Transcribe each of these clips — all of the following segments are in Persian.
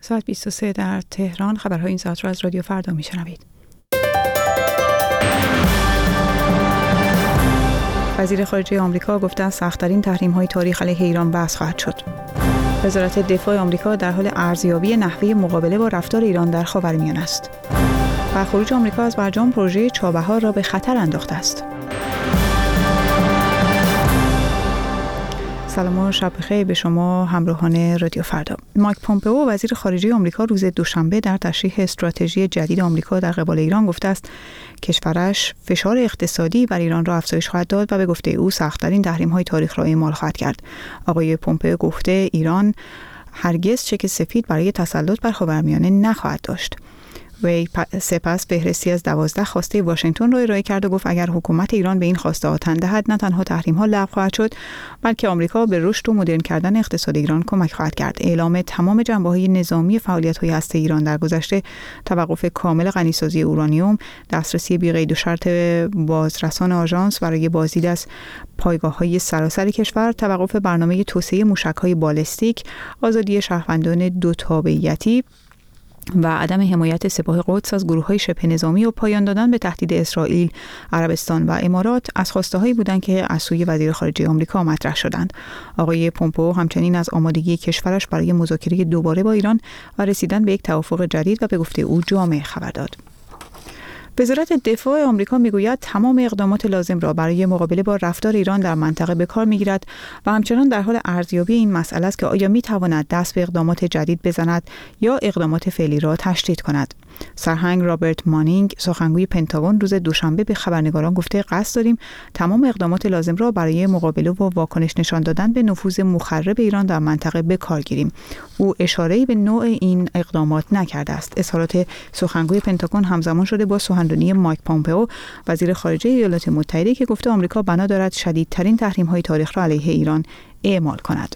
ساعت 23 در تهران. خبرهای این ساعت را از رادیو فردا میشنوید. وزیر خارجه آمریکا گفته است سخت‌ترین تحریم‌های تاریخ علیه ایران بحث خواهد شد. وزارت دفاع آمریکا در حال ارزیابی نحوه مقابله با رفتار ایران در خاورمیانه است. و خروج آمریکا از برجام پروژه چابهار را به خطر انداخته است. سلام و شب بخیر به شما همراهان رادیو فردا. مایک پومپئو وزیر خارجه آمریکا روز دوشنبه در تشریح استراتژی جدید آمریکا در قبال ایران گفته است کشورش فشار اقتصادی بر ایران را افزایش خواهد داد و به گفته او سخت‌ترین تحریم‌های تاریخ را اعمال خواهد کرد. آقای پومپئو گفته ایران هرگز چک سفید برای تسلط بر خاورمیانه نخواهد داشت. وی سپس فهرستی از 12 خواسته واشنگتن را ارائه کرد و گفت اگر حکومت ایران به این خواسته تن دهد نه تنها تحریم‌ها لغو خواهد شد بلکه آمریکا به رشد و مدرن کردن اقتصاد ایران کمک خواهد کرد. اعلام تمام جنبه‌های نظامی فعالیت‌های هسته ایران در گذشته، توقف کامل غنیسازی اورانیوم، دسترسی بی‌قید و شرط بازرسان آژانس برای بازدید از پایگاه‌های سراسر کشور، توقف برنامه توسعه موشک‌های بالستیک، آزادی شهروندان دو تابعیتی و عدم حمایت سپاه قدس از گروه‌های شبه نظامی و پایان دادن به تهدید اسرائیل، عربستان و امارات از خواسته‌هایی بودند که از سوی وزیر خارجه آمریکا مطرح شدند. آقای پومپئو همچنین از آمادگی کشورش برای مذاکره دوباره با ایران و رسیدن به یک توافق جدید و به گفته او جامع خبر داد. وزارت دفاع آمریکا میگوید تمام اقدامات لازم را برای مقابله با رفتار ایران در منطقه به کار میگیرد و همچنان در حال ارزیابی این مسئله است که آیا میتواند دست به اقدامات جدید بزند یا اقدامات فعلی را تشدید کند. سرهنگ رابرت مانینگ سخنگوی پنتاگون روز دوشنبه به خبرنگاران گفته قصد داریم تمام اقدامات لازم را برای مقابله و واکنش نشان دادن به نفوذ مخرب ایران در منطقه به کار گیریم. او اشاره‌ای به نوع این اقدامات نکرده است. اظهارات سخنگوی پنتاگون همزمان شده با سخنرانی مایک پومپئو وزیر خارجه ایالات متحده که گفته آمریکا بنا دارد شدیدترین تحریم‌های تاریخ را علیه ایران اعمال کند.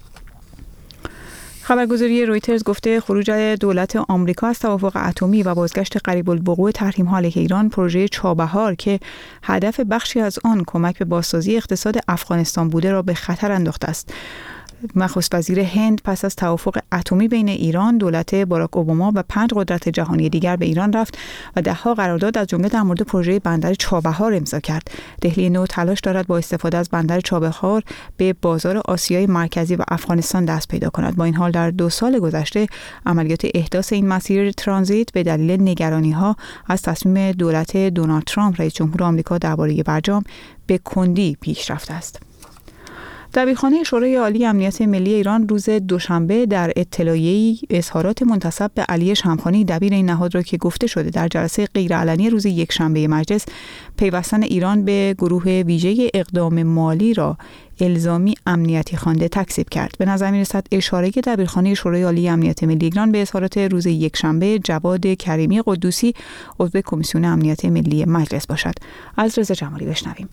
خبرگزاری رویترز گفته خروج دولت آمریکا از توافق اتمی و بازگشت قریب الوقوع تحریم‌ها علیه ایران پروژه چابهار که هدف بخشی از آن کمک به بازسازی اقتصاد افغانستان بوده را به خطر انداخته است. نخست وزیر هند پس از توافق اتمی بین ایران، دولت باراک اوباما و 5 قدرت جهانی دیگر به ایران رفت و ده‌ها قرارداد از جمله در مورد پروژه بندر چابهار امضا کرد. دهلی نو تلاش دارد با استفاده از بندر چابهار به بازار آسیای مرکزی و افغانستان دست پیدا کند. با این حال در 2 سال گذشته عملیات احداث این مسیر ترانزیت به دلیل نگرانی‌ها از تصمیم دولت دونالد ترامپ رئیس جمهور آمریکا درباره برجام به کندی پیش رفته است. دبیرخانه شورای عالی امنیت ملی ایران روز دوشنبه در اطلاعیه‌ای اظهارات منتسب به علی شمخانی دبیر این نهاد را که گفته شده در جلسه غیرعلنی روز یکشنبه مجلس پیوستن ایران به گروه ویژه اقدام مالی را الزامی امنیتی خوانده تکذیب کرد. به نظر می‌رسد اشاره دبیرخانه شورای عالی امنیت ملی ایران به اظهارات روز یکشنبه جواد کریمی قدوسی عضو کمیسیون امنیت ملی مجلس باشد. از رضا جمالی بشنویم.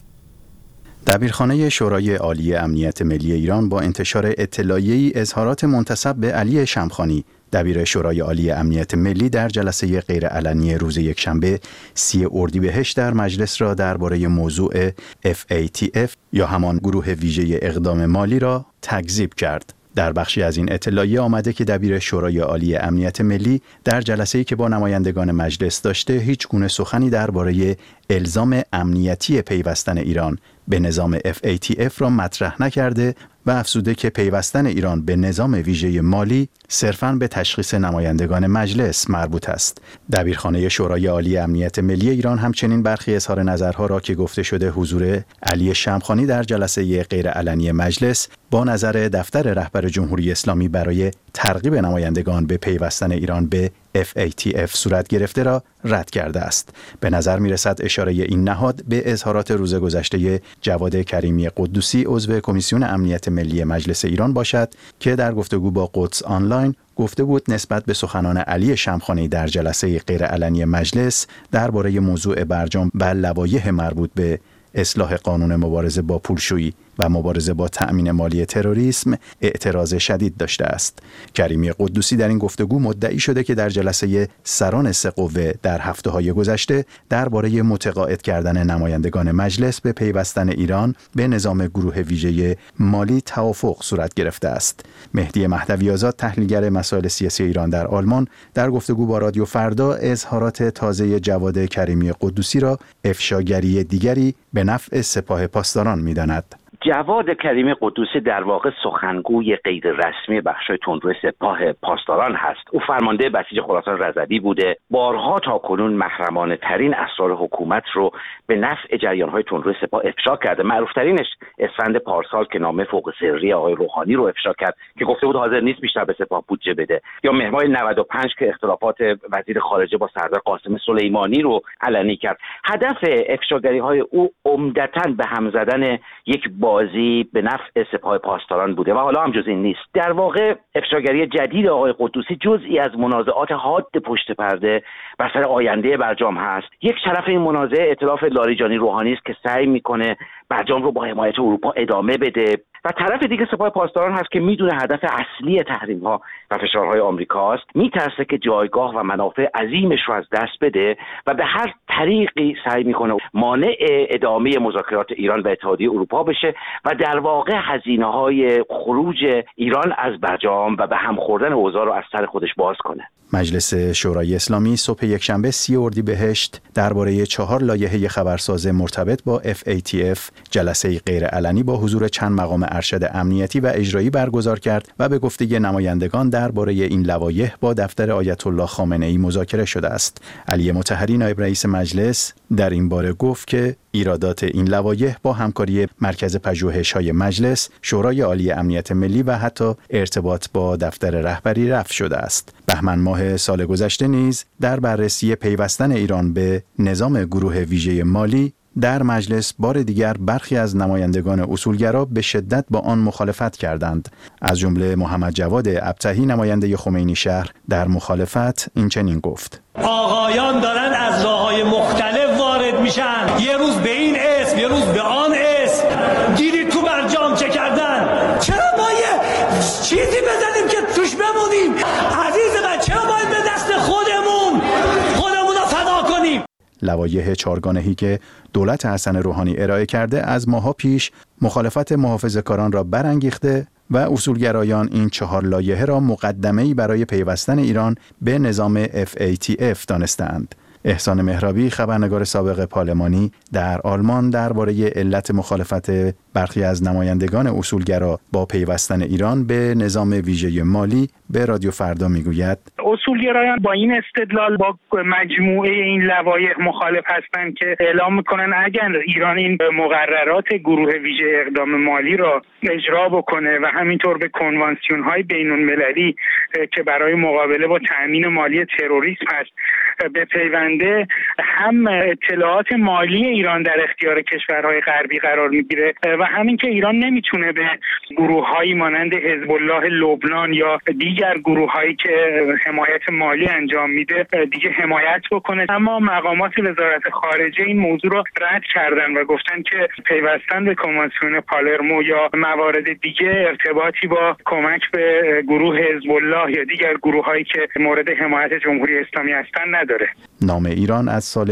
دبیرخانه شورای عالی امنیت ملی ایران با انتشار اطلاعیه‌ای اظهارات منتسب به علی شمخانی دبیر شورای عالی امنیت ملی در جلسه غیرعلنی روز یکشنبه 30 اردیبهشت در مجلس را درباره موضوع FATF یا همان گروه ویژه اقدام مالی را تکذیب کرد. در بخشی از این اطلاعیه آمده که دبیر شورای عالی امنیت ملی در جلسه‌ای که با نمایندگان مجلس داشته هیچ گونه سخنی درباره الزام امنیتی پیوستن ایران به نظام FATF را مطرح نکرده و افزوده که پیوستن ایران به نظام ویژه مالی صرفاً به تشخیص نمایندگان مجلس مربوط است. دبیرخانه شورای عالی امنیت ملی ایران همچنین برخی اظهار نظرها را که گفته شده حضور علی شمخانی در جلسه غیرعلنی مجلس با نظر دفتر رهبر جمهوری اسلامی برای ترغیب نمایندگان به پیوستن ایران به FATF صورت گرفته را رد کرده است. به نظر می رسد اشاره این نهاد به اظهارات روز گذشته جواد کریمی قدوسی عضو کمیسیون امنیت ملی مجلس ایران باشد که در گفتگو با قدس آنلاین گفته بود نسبت به سخنان علی شمخانی در جلسه غیرعلنی مجلس درباره موضوع برجام و لوایح مربوط به اصلاح قانون مبارزه با پولشویی و مبارزه با تأمین مالی تروریسم اعتراض شدید داشته است. کریمی قدوسی در این گفتگو مدعی شده که در جلسه سران سه قوه در هفته‌های گذشته درباره متقاعد کردن نمایندگان مجلس به پیوستن ایران به نظام گروه ویژه مالی توافق صورت گرفته است. مهدی مهدوی‌آزاد، تحلیلگر مسائل سیاسی ایران در آلمان، در گفتگو با رادیو فردا اظهارات تازه جواد کریمی قدوسی را افشاگری دیگری به نفع سپاه پاسداران می‌داند. جواد کریمی قدوسی در واقع سخنگوی غیر رسمی بخشای تندرو سپاه پاسداران هست. او فرمانده بسیج خراسان رضوی بوده. بارها تاکنون محرمانه ترین اسرار حکومت رو به نفع جریان‌های تندرو سپاه افشا کرده. معروف ترینش اسفند پارسال که نامه فوق سری آقای روحانی رو افشا کرد که گفته بود حاضر نیست بیشتر به سپاه بودجه بده، یا مهر 95 که اختلافات وزیر خارجه با سردار قاسم سلیمانی رو علنی کرد. هدف افشاگری‌های او عمدتاً به هم زدن یک بازی به نفع سپاه پاسداران بوده و حالا هم جز این نیست. در واقع افشاگری جدید آقای قدوسی جزئی از منازعات حاد پشت پرده بر سر آینده برجام هست. یک طرف این منازعه ائتلاف لاریجانی روحانی است که سعی میکنه برجام رو با حمایت اروپا ادامه بده و طرف دیگه سپاه پاسداران هست که میدونه هدف اصلی تحریم‌ها و فشارهای آمریکاست، میترسه که جایگاه و منافع عظیمش رو از دست بده و به هر طریقی سعی میکنه مانع ادامه مذاکرات ایران و اتحادیه اروپا بشه و در واقع هزینه‌های خروج ایران از برجام و به هم خوردن اوضاع رو از سر خودش باز کنه. مجلس شورای اسلامی صبح یکشنبه 30 اردیبهشت درباره 4 لایحه خبرساز مرتبط با FATF جلسه غیرعلنی با حضور چند مقام ارشد امنیتی و اجرایی برگزار کرد و به گفته نمایندگان درباره این لوایح با دفتر آیت الله خامنه‌ای مذاکره شده است. علی مطهری نایب رئیس مجلس در این باره گفت که ایرادات این لوایح با همکاری مرکز پژوهش‌های مجلس، شورای عالی امنیت ملی و حتی ارتباط با دفتر رهبری رفع شده است. بهمن ماه سال گذشته نیز در بررسی پیوستن ایران به نظام گروه ویژه مالی در مجلس بار دیگر برخی از نمایندگان اصولگرا به شدت با آن مخالفت کردند. از جمله محمد جواد ابطحی نماینده خمینی شهر در مخالفت این چنین گفت: آقایان دارن از راه‌های مختلف وارد میشن، یه روز به این اسم، یه روز به آن اسم. دیدید تو برجام چه کردن؟ چرا ما یه چیزی بزنیم که توش بمونیم؟ عزیز من، چرا باید به دست خودمون رو فدا کنیم؟ لوایح چهارگانه‌ای که دولت حسن روحانی ارائه کرده از ماه‌ها پیش مخالفت محافظه‌کاران را برانگیخته و اصولگرایان این 4 لایحه را مقدمه‌ای برای پیوستن ایران به نظام FATF دانستند. احسان مهرابی، خبرنگار سابق پارلمانی در آلمان، درباره علت مخالفت برخی از نمایندگان اصولگرا با پیوستن ایران به نظام ویژه مالی به رادیو فردا میگوید: اصولگرایان با این استدلال با مجموعه این لوایح مخالف هستند که اعلام میکنن اگر ایران این مقررات گروه ویژه اقدام مالی را اجرا بکنه و همینطور به کنوانسیون های بین المللی که برای مقابله با تأمین مالی تروریسم هست به پیونده، هم اطلاعات مالی ایران در اختیار کشورهای غربی قرار میگیره و همین که ایران نمیتونه به گروه‌هایی مانند حزب الله لبنان یا دیگر گروه‌هایی که حمایت مالی انجام میده دیگه حمایت بکنه. اما مقامات وزارت خارجه این موضوع رو رد کردن و گفتن که پیوستن به کنوانسیون پالرمو یا موارد دیگه ارتباطی با کمک به گروه حزب الله یا دیگر گروه‌هایی که مورد حمایت جمهوری اسلامی هستن نداره. نام ایران از سال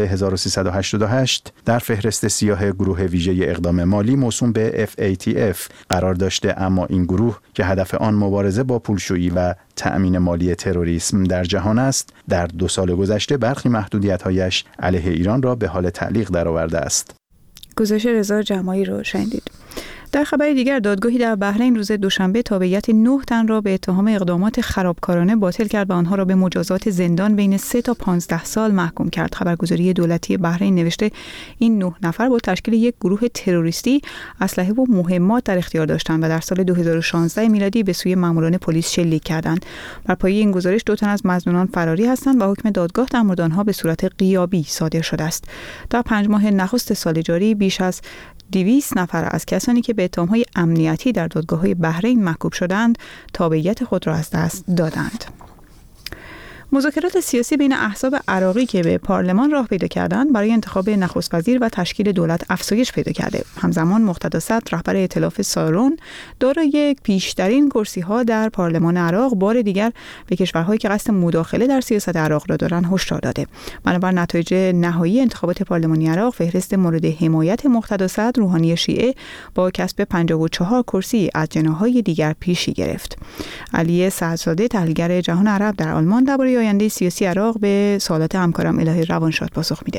1388 در فهرست سیاه گروه ویژه اقدام مالی موسوم به FATF قرار داشته، اما این گروه که هدف آن مبارزه با پولشویی و تأمین مالی تروریسم در جهان است، در 2 سال گذشته برخی محدودیت‌هایش علیه ایران را به حال تعلیق درآورده است. گزارش رضا جماعی رو شنیدید. در خبر دیگر، دادگاهی در بحرین روز دوشنبه تابعیت 9 تن را به اتهام اقدامات خرابکارانه باطل کرد و آنها را به مجازات زندان بین 3 تا 15 سال محکوم کرد. خبرگزاری دولتی بحرین نوشته این 9 نفر با تشکیل یک گروه تروریستی اسلحه و مهمات در اختیار داشتند و در سال 2016 میلادی به سوی ماموران پلیس شلیک کردند. بر پایه این گزارش 2 تن از مظنونان فراری هستند و حکم دادگاه در مورد آنها به صورت غیابی صادر شده است. در 5 ماه نخست سال جاری بیش از 200 نفر از کسانی که به اتهام‌های امنیتی در دادگاه‌های بحرین محکوم شدند، تابعیت خود را از دست دادند. مذاکرات سیاسی بین احزاب عراقی که به پارلمان راه پیدا کردند برای انتخاب نخست وزیر و تشکیل دولت افزایش پیدا کرده. همزمان مقتدا صدر رهبر ائتلاف سارون دارای بیشترین کرسی‌ها در پارلمان عراق بار دیگر به کشورهایی که قصد مداخله در سیاست عراق را دارند هشدار داده. بنابر نتایج نهایی انتخابات پارلمانی عراق، فهرست مورد حمایت مقتدا صدر روحانی شیعه با کسب 54 کرسی از جناح‌های دیگر پیشی گرفت. علی سعدزاده تحلیلگر جهان عرب در آلمان درباره آینده سیاسی عراق به سوالات همکارم الهی روانشاد پاسخ میده.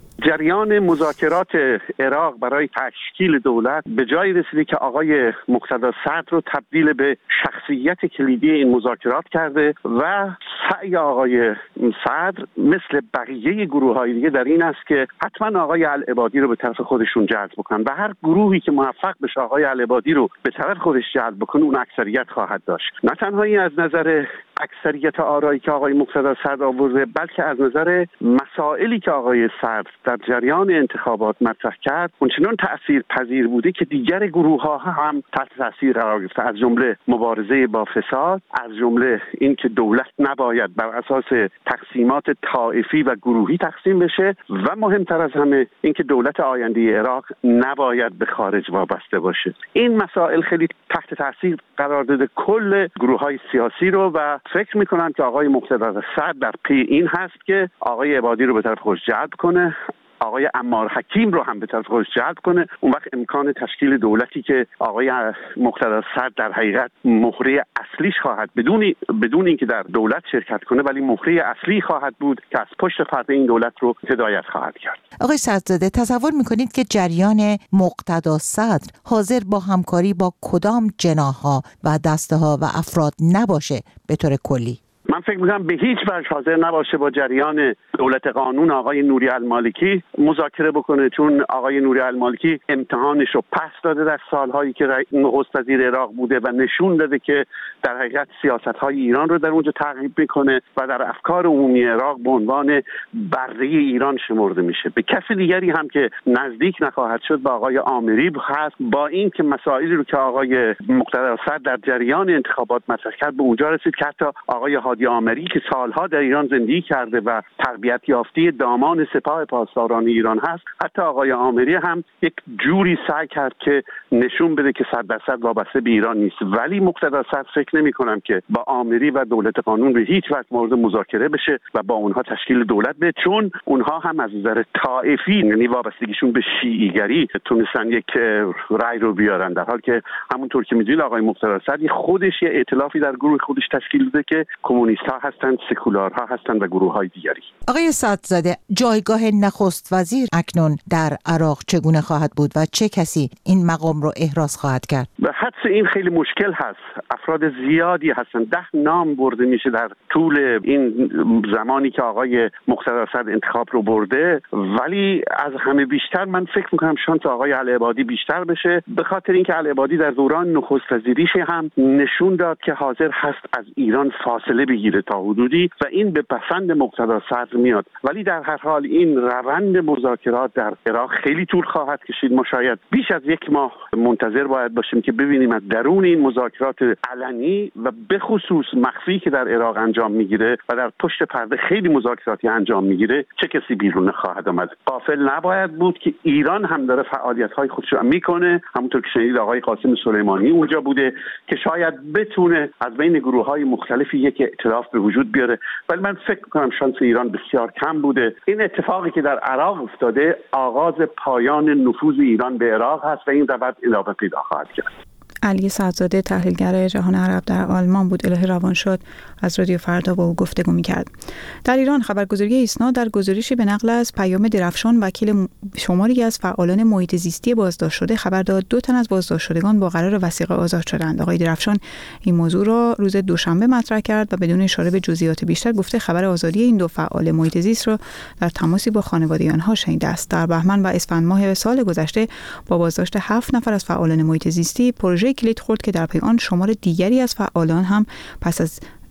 جریان مذاکرات عراق برای تشکیل دولت به جایی رسیده که آقای مقتدا صدر رو تبدیل به شخصیت کلیدی این مذاکرات کرده و سعی آقای صدر مثل بقیه گروه‌های دیگه در این است که حتما آقای العبادی رو به طرف خودشون جلب بکنن و هر گروهی که موفق بشه آقای العبادی رو به طرف خودش جلب بکنه اون اکثریت خواهد داشت. نه تنها این از نظر اکثریت آرایی که آقای مقتدا صدر آورده، بلکه از نظر مسائلی که آقای صدر در جریان انتخابات مطرح کرد اونچنان تأثیر پذیر بوده که دیگر گروه‌ها هم تحت تأثیر قرار گرفته، از جمله مبارزه با فساد، از جمله اینکه دولت نباید بر اساس تقسیمات طائفی و گروهی تقسیم بشه و مهمتر از همه اینکه دولت آینده عراق نباید به خارج وابسته باشه. این مسائل خیلی تحت تأثیر قرار داده کل گروه‌های سیاسی رو و فکر می‌کنم که آقای مقتدا صدر در پی این هست که آقای عبادی رو به طرف خودش جلب کنه، آقای عمار حکیم رو هم به طرف خودش جلب کنه. اون وقت امکان تشکیل دولتی که آقای مقتدا صدر در حقیقت مهره اصلیش خواهد بدون اینکه در دولت شرکت کنه، ولی مهره اصلی خواهد بود که از پشت پرده این دولت رو هدایت خواهد کرد. آقای سعدزاده، تصور میکنید که جریان مقتدا صدر حاضر با همکاری با کدام جناح‌ها و دسته‌ها و افراد نباشه به طور کلی؟ من فکر می‌کنم به هیچ وجه حاضر نباشه با جریان دولت قانون آقای نوری المالکی مذاکره بکنه، چون آقای نوری المالکی امتحانش رو پس داده در سالهایی که نخست وزیر عراق بوده و نشون داده که در حقیقت سیاست‌های ایران رو در اونجا تعقیب میکنه و در افکار عمومی عراق به عنوان بره ایران شمرده میشه. به کسی دیگری هم که نزدیک نخواهد شد با آقای آمری هست، با این که مسائلی رو که آقای مقتدا صدر در جریان انتخابات مطرح کرد به اونجا رسید که حتی آقای هادی آمری که سالها در ایران زندگی کرده و تربیت یافته دامان سپاه پاسداران ایران هست، حتی آقای آمری هم یک جوری سعی کرد که نشون بده که 100% وابسته به ایران نیست. ولی مقتدا صدر فکر نمی‌کنم که با آمری و دولت قانون به هیچ وجه مورد مذاکره بشه و با اونها تشکیل دولت بده، چون اونها هم از نظر طائفی، یعنی وابستگیشون به شیعیگری، تونستن یک رأی رو بیارن، در حالی که همونطور که می‌دونید آقای مقتدا صدر خودش یه ائتلافی در گروه خودش تشکیل داده که کمونیست‌ها هستند، سکولارها هستند و گروه‌های دیگری. آقای سعدزاده، جایگاه نخست وزیر اکنون در عراق چگونه خواهد بود و چه کسی این مقام رو احراز خواهد کرد؟ به حدس این خیلی مشکل هست. افراد زیادی هستند، 10 نام برده میشه در طول این زمانی که آقای مقتدا صدر انتخاب رو برده، ولی از همه بیشتر من فکر می‌کنم شانس آقای العبادی بیشتر بشه، به خاطر اینکه العبادی در دوران نخست وزیریش هم نشون داد که حاضر هست از ایران فاصله بگیره تا حدودی و این به پسند مقتدا صدر میاد. ولی در هر حال این روند مذاکرات در عراق خیلی طول خواهد کشید. ما شاید بیش از 1 ماه منتظر باید باشیم که ببینیم از درون این مذاکرات علنی و به خصوص مخفی که در عراق انجام میگیره و در پشت پرده خیلی مذاکراتی انجام میگیره چه کسی بیرون خواهد آمد. غافل نباید بود که ایران هم داره فعالیت‌های خودش رو میکنه. همونطور که شنیدید آقای قاسم سلیمانی اونجا بوده که شاید بتونه از بین گروه‌های مختلفی یک ائتلاف به وجود بیاره، ولی من فکر می‌کنم شانس ایران بسیار کم بوده. این اتفاقی که در عراق افتاده آغاز پایان نفوذ ایران به عراق هست و این روند ادامه پیدا خواهد کرد. علی سعدزاده تحلیلگر جهان عرب در آلمان بود. الهی روانشاد از رادیو فردا با او گفتگو می‌کرد. در ایران خبرگزاری ایسنا در گزارشی به نقل از پیام درفشان وکیل شماری از فعالان محیط زیستی بازداشت شده خبر داد 2 تن از بازداشت شدگان با قرار وثیقه آزاد شدند. آقای درفشان این موضوع را روز دوشنبه مطرح کرد و بدون اشاره به جزئیات بیشتر گفته خبر آزادی این 2 فعال محیط زیست را در تماسی با خانواده آنها شنیده است. در بهمن و اسفند ماه سال گذشته با بازداشت 7 نفر از فعالان محیط زیستی پروژه کلید خورد که در پی آن شمار دیگری از فعالان هم پس از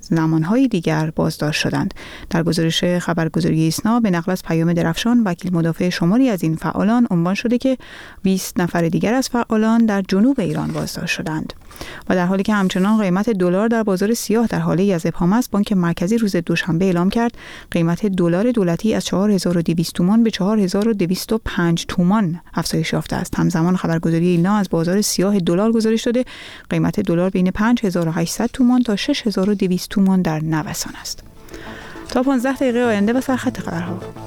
زمانهای دیگر بازداشت شدند. در گزارش خبرگزاری ایسنا به نقل از پیام درفشان، وکیل مدافع شماری از این فعالان عنوان شده که 20 نفر دیگر از فعالان در جنوب ایران بازداشت شدند. و در حالی که همچنان قیمت دلار در بازار سیاه در حالی از ابهام است، بانک مرکزی روز دوشنبه اعلام کرد قیمت دلار دولتی از 4200 تومان به 4205 تومان افزایش یافته است. همزمان خبرگزاری ایلنا از بازار سیاه دلار گزارش داده قیمت دلار بین 5800 تومان تا 6200 تومان در نوسان است. تا 15 دقیقه آینده و سرخط خبرها.